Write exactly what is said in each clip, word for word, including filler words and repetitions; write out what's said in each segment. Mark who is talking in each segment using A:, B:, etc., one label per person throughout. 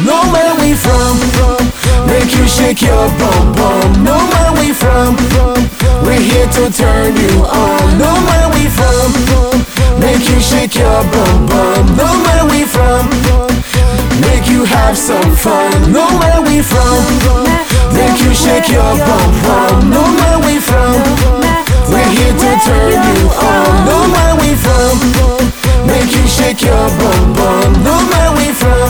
A: know where we from. Make you shake your bum bum. Know where we from. We're here to turn you on. Know where we from. Make you shake your bum bum. Know where we from. Make you have some fun. Know where we from. Make you shake your bum bum. Know where we from. We're here to turn you on. Know where we from. Make you shake your bum bum. Know where we from.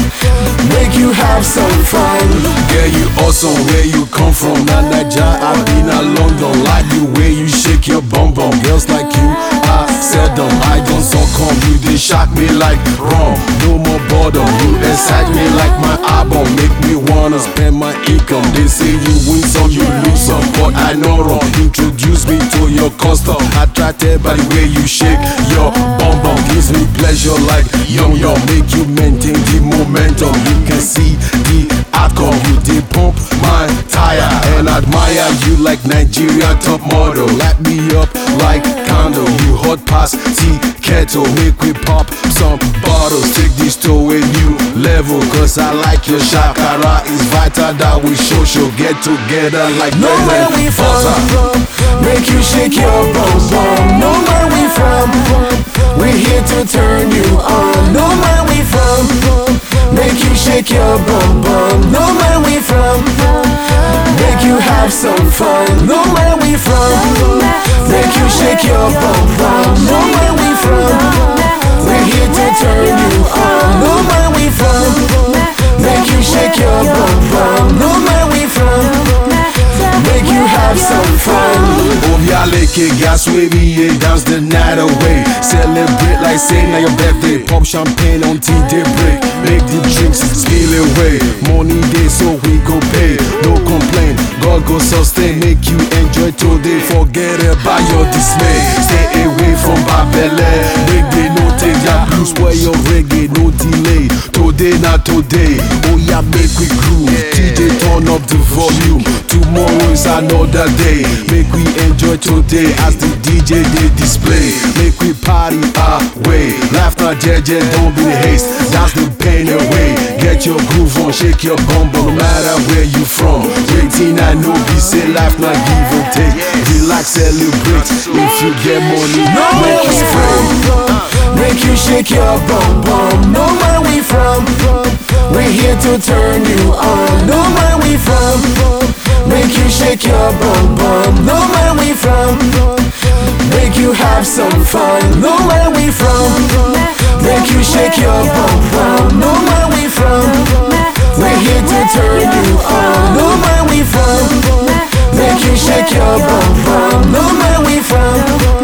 A: Make you have some fun.
B: Girl, you awesome, where you come from? Now Naija, I've been a London. Like the way you shake your bum bum. Girls like you, I seldom. I don't succumb, you they shock me like rum. No more boredom, you excite me like my album. Make me wanna spend my income. They say you win some, you lose some, but I know wrong. Introduce me to your custom. Attracted by the way you shake your bum bum. Gives me pleasure like young young. Make you maintain the momentum. You can see the outcome. You did pump my tire and admire you like Nigeria top model. Light me up like candle. You hot past tea kettle. Make we pop some bottles. Take this to a new level. Cause I like your shakara. It's vital that we show show get together like
A: know where we from. Make you shake your bum bum. Know where we from. We're here to turn you on. Know where we from. Make you shake your bum bum. Know where we from. Make you have some fun. Know where we from. Make you shake your bum bum. Know where we from. We're here to turn you on. Know where we from. Make you shake your bum bum. Know where we from. Make you have some fun.
B: Obialeke, gas wavy, yeah, dance the night away. Celebrate like say now your birthday. Pop champagne on tea day break. Make the drinks spill away. Money day so we go pay. No complaint, God go sustain. Make you enjoy today. Forget about your dismay. Stay away from Babele. Reggae, no take that blues. Where your reggae, no delay. Today, not today. Oh yeah, make we groove. D J turn up the volume. Tomorrow is another day. Make we enjoy today as the D J they display. Make we party our way. Laugh not jeje, don't be in haste. That's the pain away. Get your groove on, shake your bum bum. No matter where you from. Waiting I know be say life not give and take. Relax, celebrate. If you get money,
A: know
B: make
A: where
B: it
A: we
B: from.
A: Make you shake your bum bum. Know where we from. We're here to turn you on. Know where we from. Make you shake your bum bum. Know where we from. Make you have some fun. Know where we from. Make you shake your bum bum. Know where we from. We're here to turn you on. Know where we from. Make you shake your bum bum. Know where we from.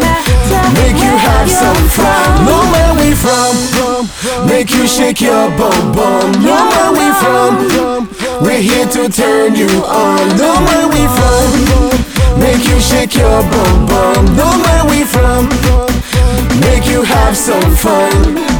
A: Make you have some fun. Know where we from. Make you shake your bum bum. Know where we from. We're here to turn you on. Know where we from. Make you shake your bum bum. Know where we from. Make you have some fun.